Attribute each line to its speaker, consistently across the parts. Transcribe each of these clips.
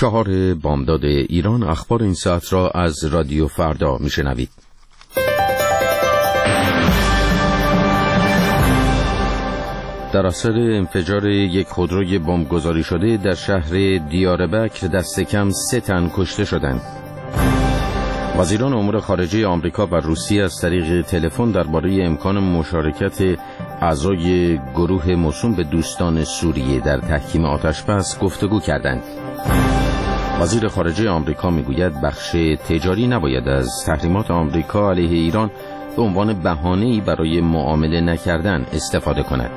Speaker 1: 4 بامداد ایران. اخبار این ساعت را از رادیو فردا میشنوید. در اثر انفجار یک خودروی بمبگذاری شده در شهر دیاربکر دست کم 3 تن کشته شدند. وزیران امور خارجه آمریکا و روسیه از طریق تلفن درباره امکان مشارکت اعضای گروه موسوم به دوستان سوریه در تحکیم آتش‌بس گفتگو کردند. وزیر خارجه آمریکا میگوید بخش تجاری نباید از تحریمات آمریکا علیه ایران به عنوان بهانه‌ای برای معامله نکردن استفاده کند.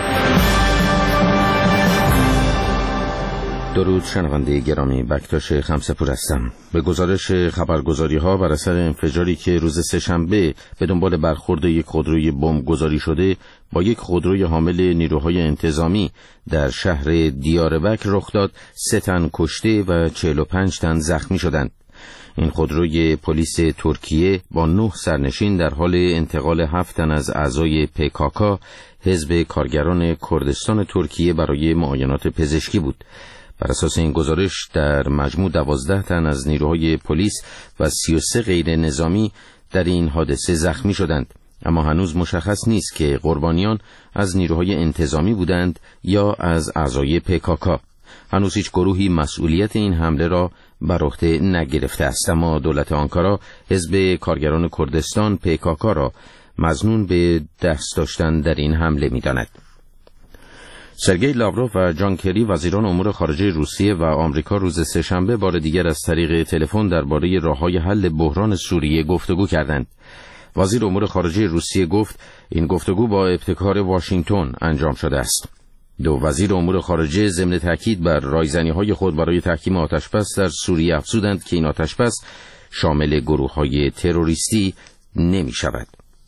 Speaker 1: درود شنونده گرامی، بکتاش خمسه‌پور هستم. به گزارش خبرگزاری‌ها بر اثر انفجاری که روز سه‌شنبه به دنبال برخورد یک خودروی بمبگذاری شده با یک خودروی حامل نیروهای انتظامی در شهر دیاربکر رخ داد، 3 تن کشته و 45 تن زخمی شدند. این خودروی پلیس ترکیه با 9 سرنشین در حال انتقال 7 تن از اعضای PKK حزب کارگران کردستان ترکیه برای معاینات پزشکی بود. بر اساس این گزارش در مجموع 12 تن از نیروهای پلیس و 33 غیر نظامی در این حادثه زخمی شدند، اما هنوز مشخص نیست که قربانیان از نیروهای انتظامی بودند یا از اعضای PKK. هنوز هیچ گروهی مسئولیت این حمله را بر عهده نگرفته است، اما دولت آنکارا حزب کارگران کردستان PKK را مظنون به دست داشتن در این حمله می‌داند. سرگئی لاوروف و جان کری وزیران امور خارجه روسیه و آمریکا روز سه‌شنبه بار دیگر از طریق تلفن درباره راه‌های حل بحران سوریه گفتگو کردند. وزیر امور خارجه روسیه گفت این گفتگو با ابتکار واشنگتن انجام شده است. دو وزیر امور خارجه ضمن تاکید بر رایزنی‌های خود برای تحکیم آتش‌بس در سوریه افزودند که این آتش‌بس شامل گروه‌های تروریستی نمی‌شود.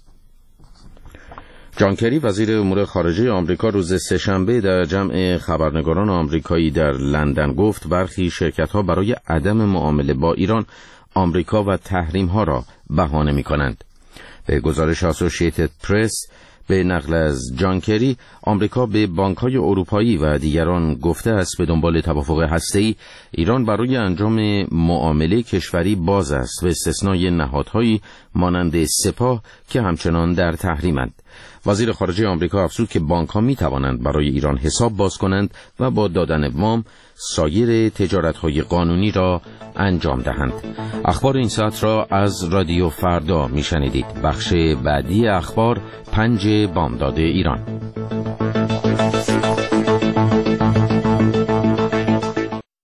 Speaker 1: جان کری وزیر امور خارجه آمریکا روز سه‌شنبه در جمع خبرنگاران آمریکایی در لندن گفت برخی شرکت‌ها برای عدم معامله با ایران آمریکا و تحریم‌ها را بهانه می‌کنند. به گزارش اسوسییتد پرس به نقل از جان کری، آمریکا به بانک‌های اروپایی و دیگران گفته است به دنبال توافق هسته‌ای ایران برای انجام معامله کشوری باز است، به استثنای نهادهایی مانند سپاه که همچنان در تحریمند. وزیر خارجه آمریکا افزود که بانک‌ها می‌توانند برای ایران حساب باز کنند و با دادن وام سایر تجارت‌های قانونی را انجام دهند. اخبار این ساعت را از رادیو فردا میشنیدید. بخش بعدی اخبار 5 بامداد ایران.